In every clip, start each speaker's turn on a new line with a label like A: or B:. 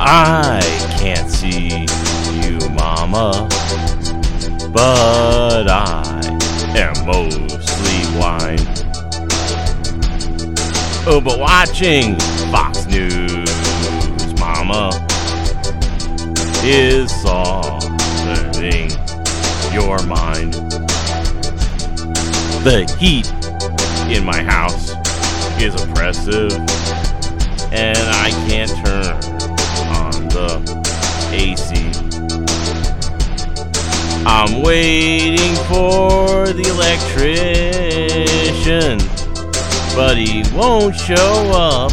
A: I can't see you, mama, but I am mostly blind. Oh, but watching Fox News, mama, is softening your mind. The heat in my house is oppressive, and I can't turn on the AC. I'm waiting for the electrician, but he won't show up.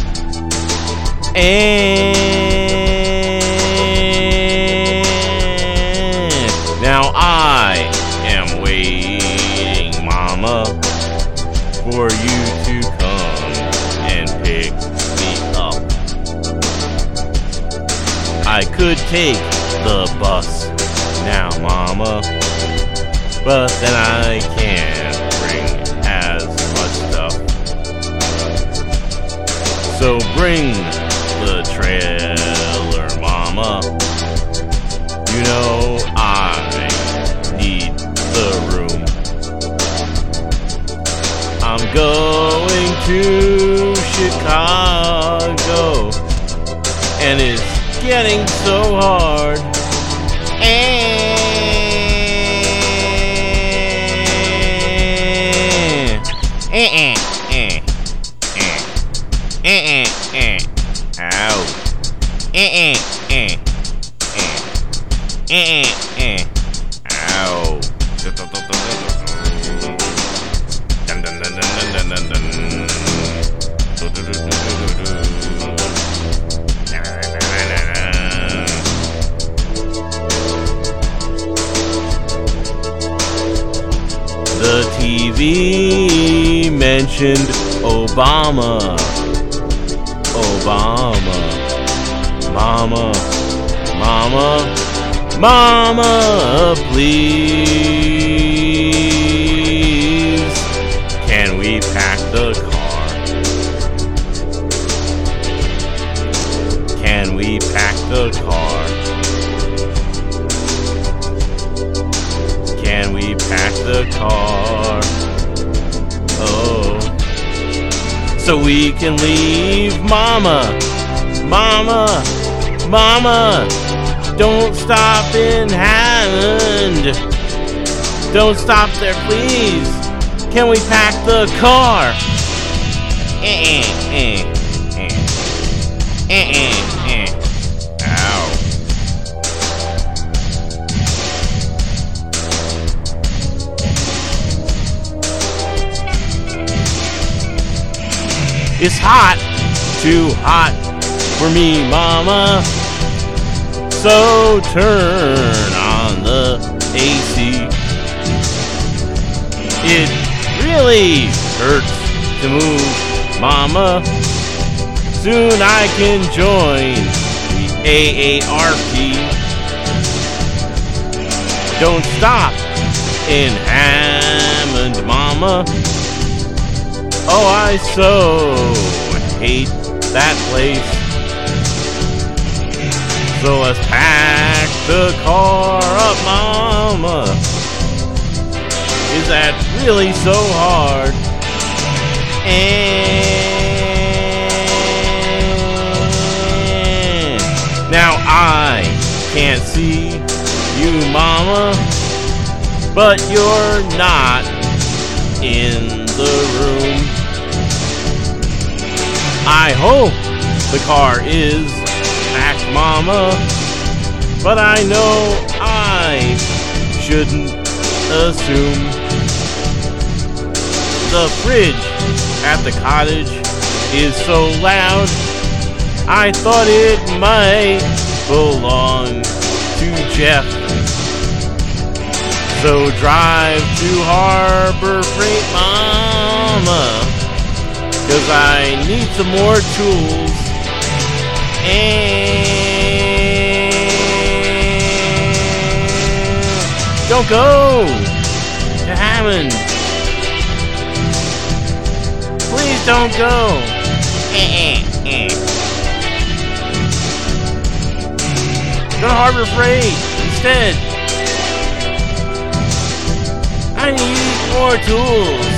A: And now I am waiting, mama, for you to come and pick me up. I could take the bus now, mama, but then I can't bring as much stuff. So bring the trailer, mama. You know I need the room. I'm going to Chicago, and it's getting so hard. Ow. The TV mentioned Obama. Mama, please, can we pack the car? Can we pack the car? Can we pack the car? Oh, so we can leave, mama. Don't stop in Hammond. Don't stop there, please. Can we pack the car? Ow. It's hot, too hot for me, mama. So turn on the AC. It really hurts to move, mama. Soon I can join the AARP. Don't stop in Hammond, mama. Oh, I so hate that place. So let's pack the car up, mama. Is that really so hard? And now I can't see you, mama, but you're not in the room. I hope the car is packed, mama, but I know I shouldn't assume. The fridge at the cottage is so loud, I thought it might belong to Jeff. So drive to Harbor Freight, mama, 'cause I need some more tools. And don't go to Hammond. Please don't go. Go to Harbor Freight instead. I need more tools.